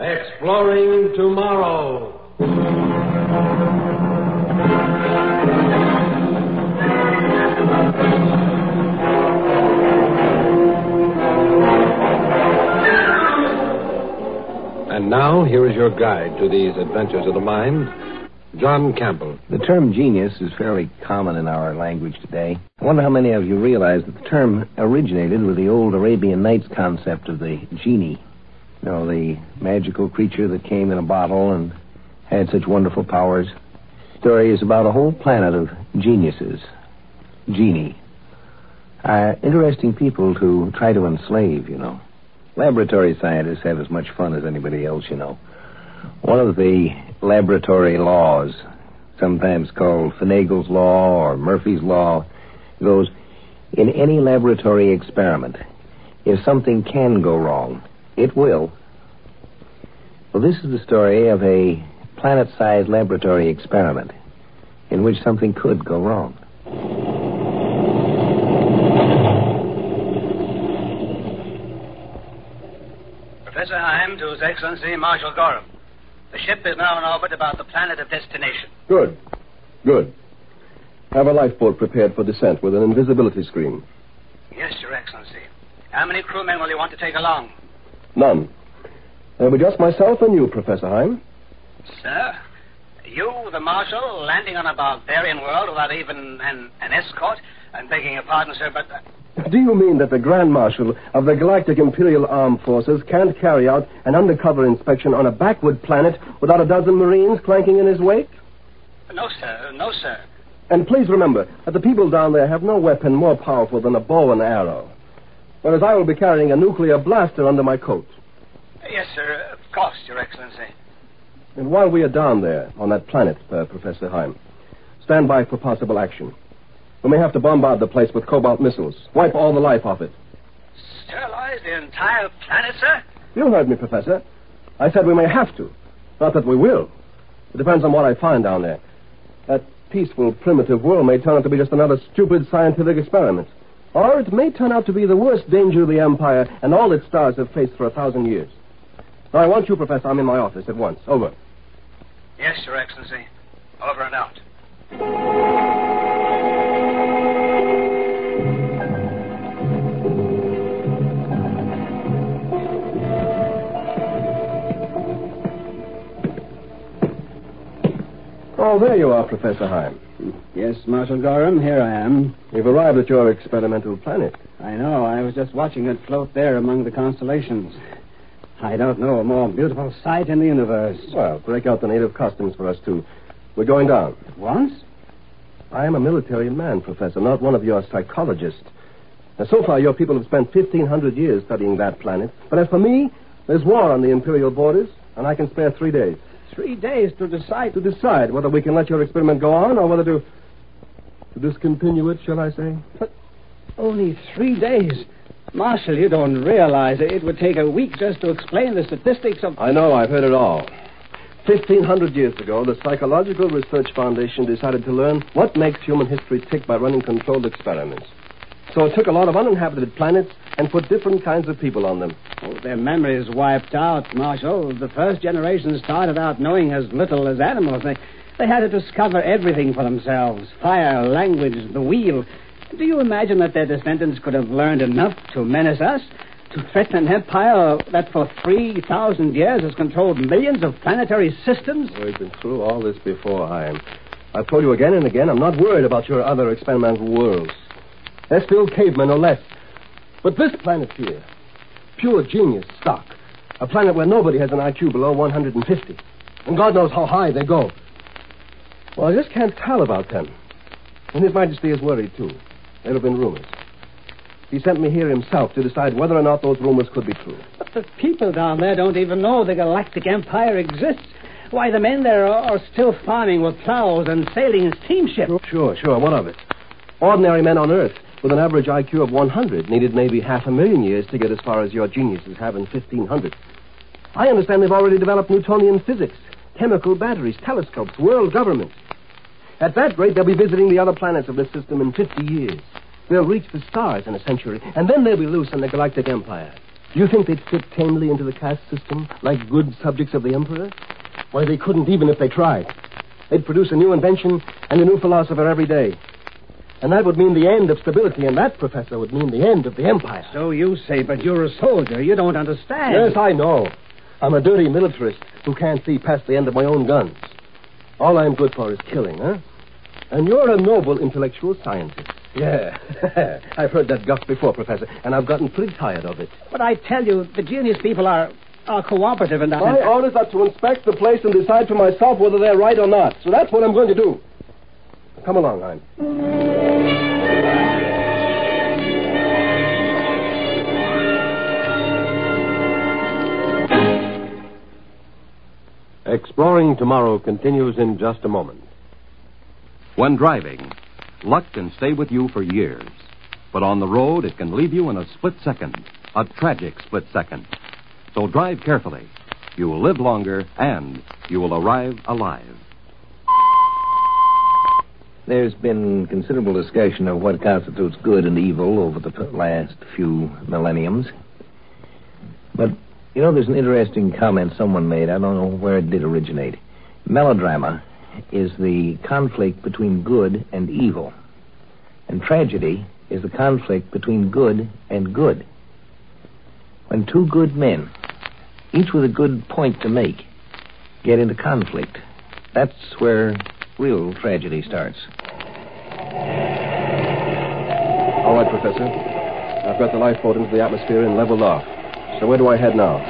Exploring Tomorrow. And now, here is your guide to these adventures of the mind, John Campbell. The term genius is fairly common in our language today. I wonder how many of you realize that the term originated with the old Arabian Nights concept of the genie. You know, the magical creature that came in a bottle and had such wonderful powers. The story is about a whole planet of geniuses. Genie. Interesting people to try to enslave, you know. Laboratory scientists have as much fun as anybody else, you know. One of the laboratory laws, sometimes called Finagle's Law or Murphy's Law, goes, in any laboratory experiment, if something can go wrong, it will. Well, this is the story of a planet-sized laboratory experiment in which something could go wrong. Professor Heim to His Excellency Marshal Gorham. The ship is now in orbit about the planet of destination. Good. Have a lifeboat prepared for descent with an invisibility screen. Yes, Your Excellency. How many crewmen will you want to take along? None. There'll be just myself and you, Professor Heim. Sir? You, the Marshal, landing on a barbarian world without even an escort? I'm begging your pardon, sir, but... Do you mean that the Grand Marshal of the Galactic Imperial Armed Forces can't carry out an undercover inspection on a backward planet without a dozen Marines clanking in his wake? No, sir. No, sir. And please remember that the people down there have no weapon more powerful than a bow and arrow. Whereas I will be carrying a nuclear blaster under my coat. Yes, sir. Of course, Your Excellency. And while we are down there on that planet, Professor Heim, stand by for possible action. We may have to bombard the place with cobalt missiles. Wipe all the life off it. Sterilize the entire planet, sir? You heard me, Professor. I said we may have to. Not that we will. It depends on what I find down there. That peaceful, primitive world may turn out to be just another stupid scientific experiment. Or it may turn out to be the worst danger of the Empire and all its stars have faced for 1,000 years. Now, I want you, Professor. I'm in my office at once. Over. Yes, Your Excellency. Over and out. Oh, there you are, Professor Heim. Yes, Marshal Gorham, here I am. You've arrived at your experimental planet. I know. I was just watching it float there among the constellations. I don't know a more beautiful sight in the universe. Well, break out the native costumes for us, too. We're going down. At once? I am a military man, Professor, not one of your psychologists. Now, so far, your people have spent 1,500 years studying that planet. But as for me, there's war on the Imperial borders, and I can spare 3 days. 3 days to decide? To decide whether we can let your experiment go on or whether to discontinue it, shall I say? But only 3 days. Marshal, you don't realize it would take a week just to explain the statistics of... I know, I've heard it all. 1,500 years ago, the Psychological Research Foundation decided to learn what makes human history tick by running controlled experiments. So it took a lot of uninhabited planets and put different kinds of people on them. Oh, their memories wiped out, Marshal. The first generation started out knowing as little as animals. They had to discover everything for themselves. Fire, language, the wheel. Do you imagine that their descendants could have learned enough to menace us? To threaten an empire that for 3,000 years has controlled millions of planetary systems? We've been through all this before, I've told you again and again, I'm not worried about your other experimental worlds. They're still cavemen or less. But this planet here, pure genius stock. A planet where nobody has an IQ below 150. And God knows how high they go. Well, I just can't tell about them. And His Majesty is worried, too. There have been rumors. He sent me here himself to decide whether or not those rumors could be true. But the people down there don't even know the Galactic Empire exists. Why, the men there are still farming with plows and sailing in steamships. Sure. What of it? Ordinary men on Earth with an average IQ of 100 needed maybe 500,000 years to get as far as your geniuses have in 1,500. I understand they've already developed Newtonian physics, chemical batteries, telescopes, world government. At that rate, they'll be visiting the other planets of this system in 50 years. They'll reach the stars in a century, and then they'll be loose in the Galactic Empire. Do you think they'd fit tamely into the caste system like good subjects of the Emperor? Why, they couldn't even if they tried. They'd produce a new invention and a new philosopher every day. And that would mean the end of stability, and that, Professor, would mean the end of the Empire. So you say, but you're a soldier. You don't understand. Yes, I know. I'm a dirty militarist who can't see past the end of my own guns. All I'm good for is killing, huh? And you're a noble intellectual scientist. Yeah. I've heard that guff before, Professor, and I've gotten pretty tired of it. But I tell you, the genius people are cooperative and... My orders are to inspect the place and decide for myself whether they're right or not. So that's what I'm going to do. Come along, Hein. Exploring Tomorrow continues in just a moment. When driving, luck can stay with you for years. But on the road, it can leave you in a split second, a tragic split second. So drive carefully. You will live longer, and you will arrive alive. There's been considerable discussion of what constitutes good and evil over the last few millenniums. But, you know, there's an interesting comment someone made. I don't know where it did originate. Melodrama is the conflict between good and evil. And tragedy is the conflict between good and good. When two good men, each with a good point to make, get into conflict, that's where real tragedy starts. All right, Professor. I've got the lifeboat into the atmosphere and leveled off. So where do I head now?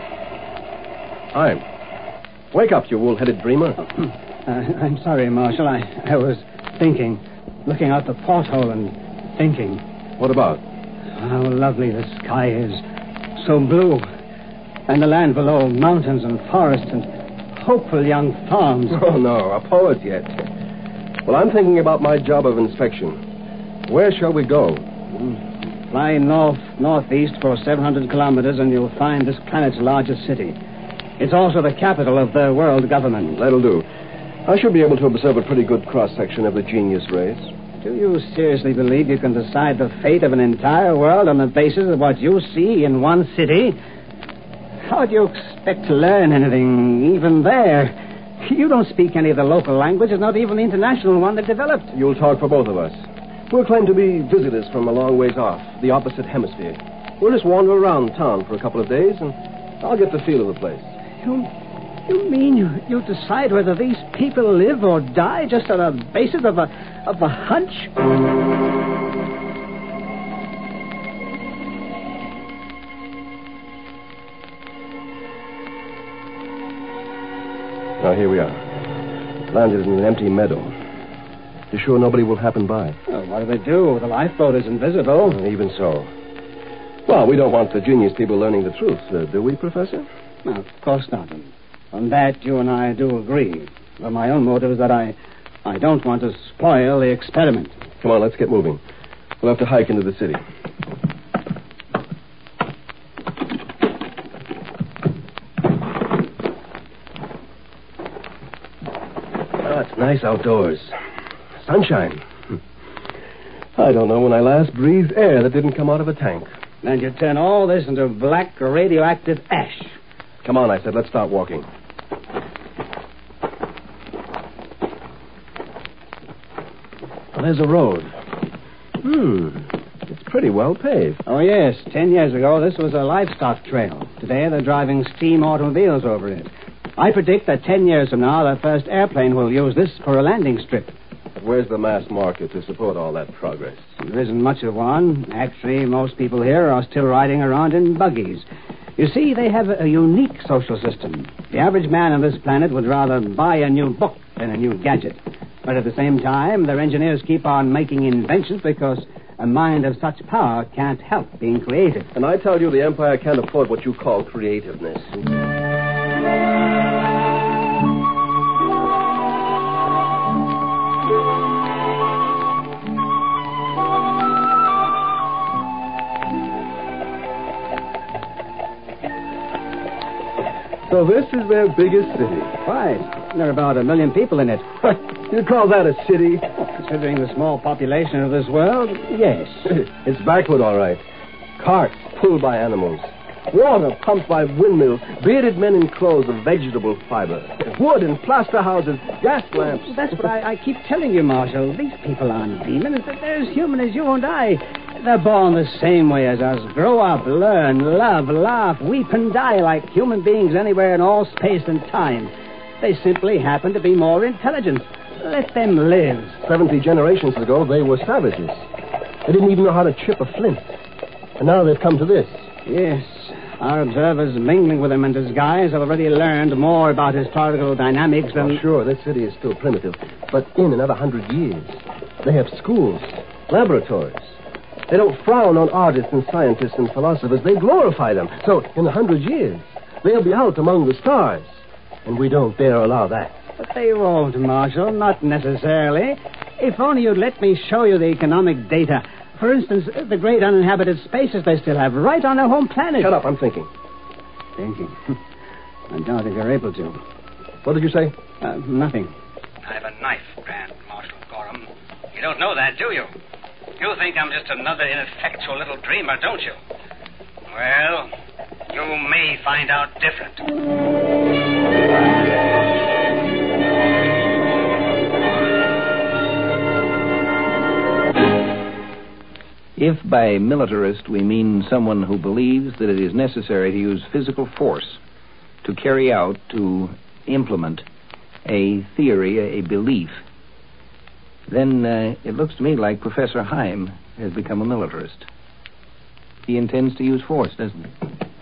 Hein. Wake up, you wool-headed dreamer. I'm sorry, Marshal. I was thinking, looking out the porthole and thinking. What about? How lovely the sky is. So blue. And the land below, mountains and forests and hopeful young farms. Oh, no, a poet yet. Well, I'm thinking about my job of inspection. Where shall we go? Fly northeast for 700 kilometers and you'll find this planet's largest city. It's also the capital of the world government. That'll do. I should be able to observe a pretty good cross-section of the genius race. Do you seriously believe you can decide the fate of an entire world on the basis of what you see in one city? How do you expect to learn anything, even there? You don't speak any of the local languages, not even the international one that developed. You'll talk for both of us. We'll claim to be visitors from a long ways off, the opposite hemisphere. We'll just wander around town for a couple of days, and I'll get the feel of the place. You mean you decide whether these people live or die just on the basis of a hunch? Now, here we are. Landed in an empty meadow. You sure nobody will happen by? Well, what do they do? The lifeboat is invisible. Even so. Well, we don't want the genius people learning the truth, do we, Professor? No, of course not. On that, you and I do agree. But my own motive is that I don't want to spoil the experiment. Come on, let's get moving. We'll have to hike into the city. Oh, it's nice outdoors. Sunshine. I don't know when I last breathed air that didn't come out of a tank. And you turn all this into black radioactive ash. Come on, I said, let's start walking. Well, there's a road. It's pretty well paved. Oh, yes. 10 years ago, this was a livestock trail. Today, they're driving steam automobiles over it. I predict that 10 years from now, the first airplane will use this for a landing strip. But where's the mass market to support all that progress? There isn't much of one. Actually, most people here are still riding around in buggies. You see, they have a unique social system. The average man on this planet would rather buy a new book than a new gadget. But at the same time, their engineers keep on making inventions because a mind of such power can't help being creative. And I tell you, the Empire can't afford what you call creativeness. So this is their biggest city. Right. There are about 1 million people in it. You call that a city? Considering the small population of this world, yes. It's backward, all right. Carts pulled by animals. Water pumped by windmills, bearded men in clothes of vegetable fiber, wood and plaster houses, gas lamps. That's what I keep telling you, Marshal. These people aren't demons. They're as human as you and I. They're born the same way as us. Grow up, learn, love, laugh, weep, and die like human beings anywhere in all space and time. They simply happen to be more intelligent. Let them live. 70 generations ago, they were savages. They didn't even know how to chip a flint. And now they've come to this. Yes. Our observers mingling with them in disguise have already learned more about historical dynamics than... Oh, sure, this city is still primitive. But in another 100 years, they have schools, laboratories. They don't frown on artists and scientists and philosophers. They glorify them. So, in 100 years, they'll be out among the stars. And we don't dare allow that. But they won't, Marshal. Not necessarily. If only you'd let me show you the economic data. For instance, the great uninhabited spaces they still have right on their home planet. Shut up, I'm thinking. Thinking? I doubt if you're able to. What did you say? Nothing. I have a knife, Grand Marshal Gorham. You don't know that, do you? You think I'm just another ineffectual little dreamer, don't you? Well, you may find out different. If by militarist we mean someone who believes that it is necessary to use physical force to carry out, to implement a theory, a belief, then it looks to me like Professor Heim has become a militarist. He intends to use force, doesn't he?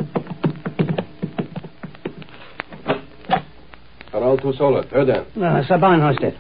Harald Tusola, Erdan. Saban Hosted.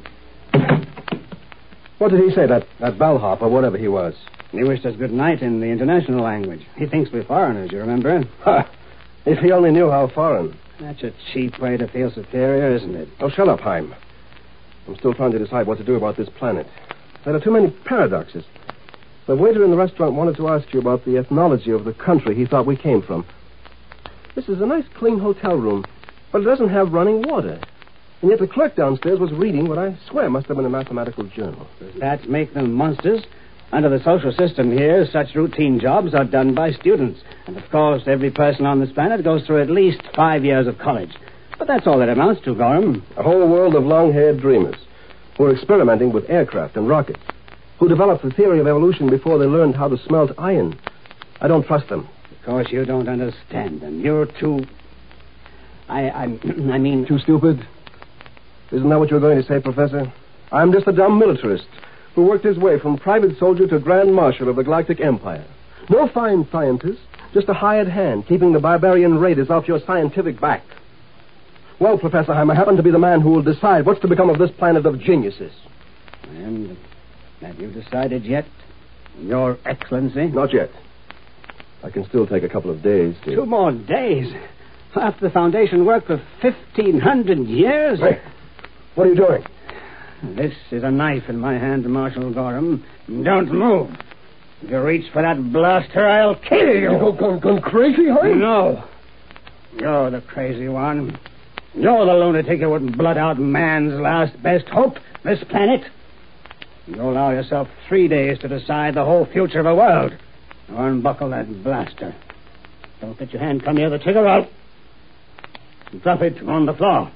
What did he say, that bellhop or whatever he was? He wished us good night in the international language. He thinks we're foreigners, you remember? Ha! If he only knew how foreign. That's a cheap way to feel superior, isn't it? Oh, shut up, Heim. I'm still trying to decide what to do about this planet. There are too many paradoxes. The waiter in the restaurant wanted to ask you about the ethnology of the country he thought we came from. This is a nice, clean hotel room, but it doesn't have running water. And yet the clerk downstairs was reading what I swear must have been a mathematical journal. Does that make them monsters? Under the social system here, such routine jobs are done by students. And, of course, every person on this planet goes through at least 5 years of college. But that's all that amounts to, Gorham. A whole world of long-haired dreamers who are experimenting with aircraft and rockets, who developed the theory of evolution before they learned how to smelt iron. I don't trust them. Because you don't understand them. You're too... I mean... Too stupid? Isn't that what you're going to say, Professor? I'm just a dumb militarist who worked his way from private soldier to Grand Marshal of the Galactic Empire. No fine scientist, just a hired hand keeping the barbarian raiders off your scientific back. Well, Professor Heim, I happen to be the man who will decide what's to become of this planet of geniuses. And have you decided yet, Your Excellency? Not yet. I can still take a couple of days to... 2 more days? After the Foundation worked for 1,500 years? Hey, what are you doing? This is a knife in my hand, Marshal Gorham. Don't move. If you reach for that blaster, I'll kill you. You gone crazy, Heim? No. You're the crazy one. You're the lunatic who would blood out man's last best hope, this planet. You allow yourself 3 days to decide the whole future of a world. Now unbuckle that blaster. Don't let your hand come near the trigger. I'll drop it on the floor.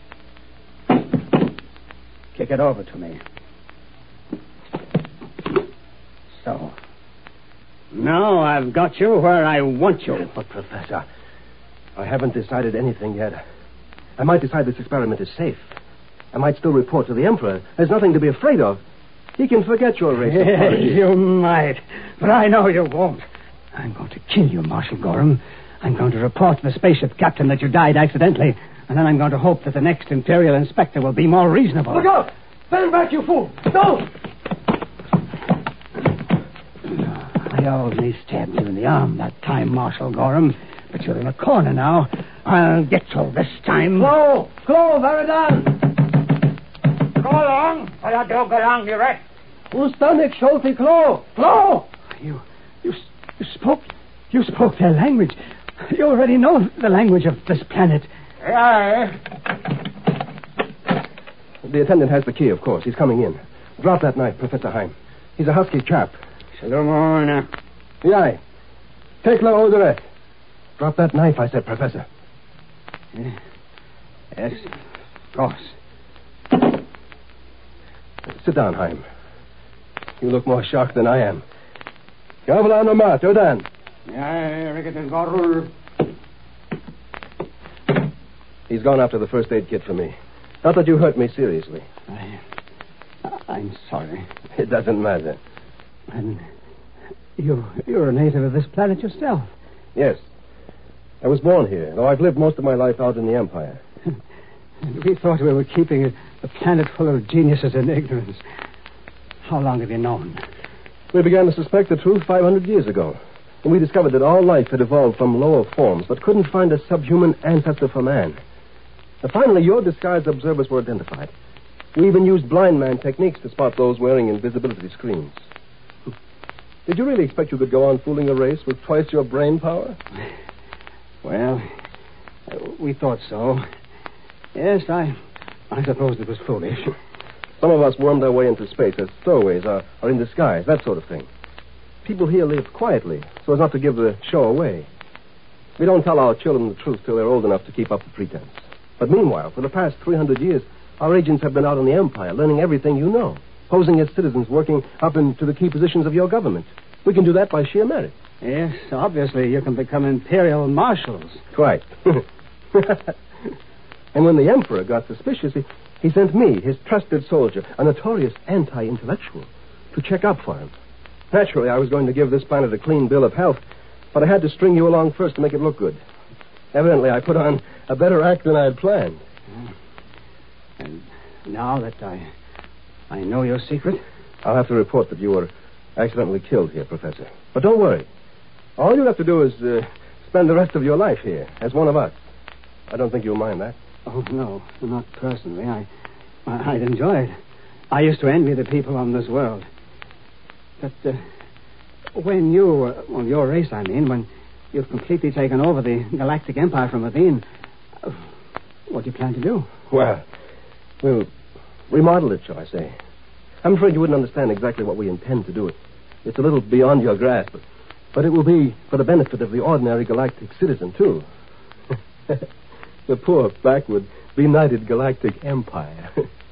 Kick it over to me. So. Now I've got you where I want you. But, Professor, I haven't decided anything yet. I might decide this experiment is safe. I might still report to the Emperor. There's nothing to be afraid of. He can forget your race. Yes, you might. But I know you won't. I'm going to kill you, Marshal Gorham. I'm going to report to the spaceship captain that you died accidentally. And then I'm going to hope that the next Imperial Inspector will be more reasonable. Look out! Stand back, you fool! Don't! I only stabbed you in the arm that time, Marshal Gorham. But you're in a corner now. I'll get you this time. Clo, Veridan! Go along. I'll go along, you rat. Ustanik Sholti Clo! Clo! You spoke their language. You already know the language of this planet. The attendant has the key, of course. He's coming in. Drop that knife, Professor Heim. He's a husky chap. Shalom. Yai. Take la oderet. Drop that knife, I said, Professor. Yes, of course. Sit down, Heim. You look more shocked than I am. Gavla no ma, Jordan. He's gone after the first aid kit for me. Not that you hurt me seriously. I'm sorry. It doesn't matter. And you're a native of this planet yourself. Yes. I was born here, though I've lived most of my life out in the Empire. We thought we were keeping a planet full of geniuses in ignorance. How long have you known? We began to suspect the truth 500 years ago. And we discovered that all life had evolved from lower forms, but couldn't find a subhuman ancestor for man. And finally, your disguised observers were identified. We even used blind man techniques to spot those wearing invisibility screens. Did you really expect you could go on fooling a race with twice your brain power? Well, we thought so. Yes, I suppose it was foolish. Some of us wormed our way into space as stowaways or in disguise, that sort of thing. People here live quietly, so as not to give the show away. We don't tell our children the truth till they're old enough to keep up the pretense. But meanwhile, for the past 300 years, our agents have been out in the Empire, learning everything you know, posing as citizens, working up into the key positions of your government. We can do that by sheer merit. Yes, obviously you can become imperial marshals. Quite. And when the Emperor got suspicious, he sent me, his trusted soldier, a notorious anti-intellectual, to check up for him. Naturally, I was going to give this planet a clean bill of health, but I had to string you along first to make it look good. Evidently, I put on a better act than I had planned. And now that I know your secret? I'll have to report that you were accidentally killed here, Professor. But don't worry. All you have to do is spend the rest of your life here as one of us. I don't think you'll mind that. Oh, no, not personally. I'd enjoy it. I used to envy the people on this world. But when your race, I mean, when you've completely taken over the Galactic Empire from within, what do you plan to do? Well, we'll remodel it, shall I say. I'm afraid you wouldn't understand exactly what we intend to do. It's a little beyond your grasp, but it will be for the benefit of the ordinary galactic citizen, too. The poor, backward, benighted galactic empire.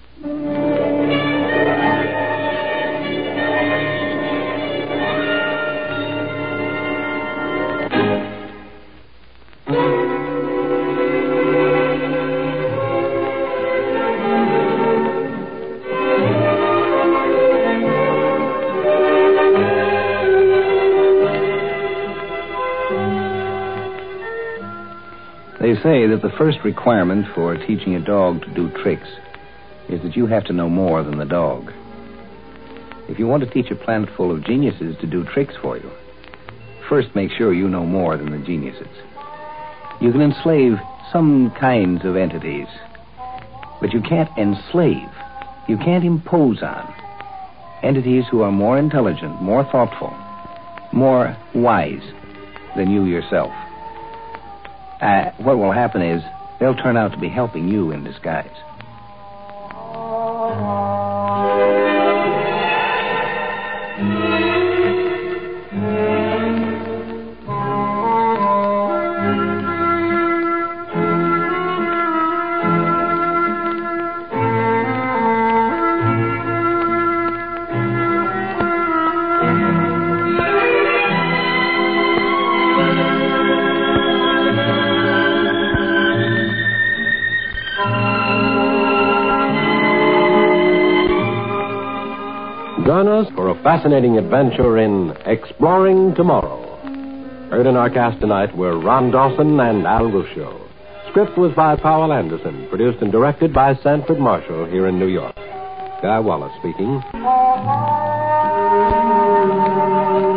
They say that the first requirement for teaching a dog to do tricks is that you have to know more than the dog. If you want to teach a planet full of geniuses to do tricks for you, first make sure you know more than the geniuses. You can enslave some kinds of entities, but you can't enslave, you can't impose on entities who are more intelligent, more thoughtful, more wise than you yourself. What will happen is they'll turn out to be helping you in disguise. Join us for a fascinating adventure in Exploring Tomorrow. Heard in our cast tonight were Ron Dawson and Al Ruscio. Script was by Powell Anderson, produced and directed by Sanford Marshall here in New York. Guy Wallace speaking.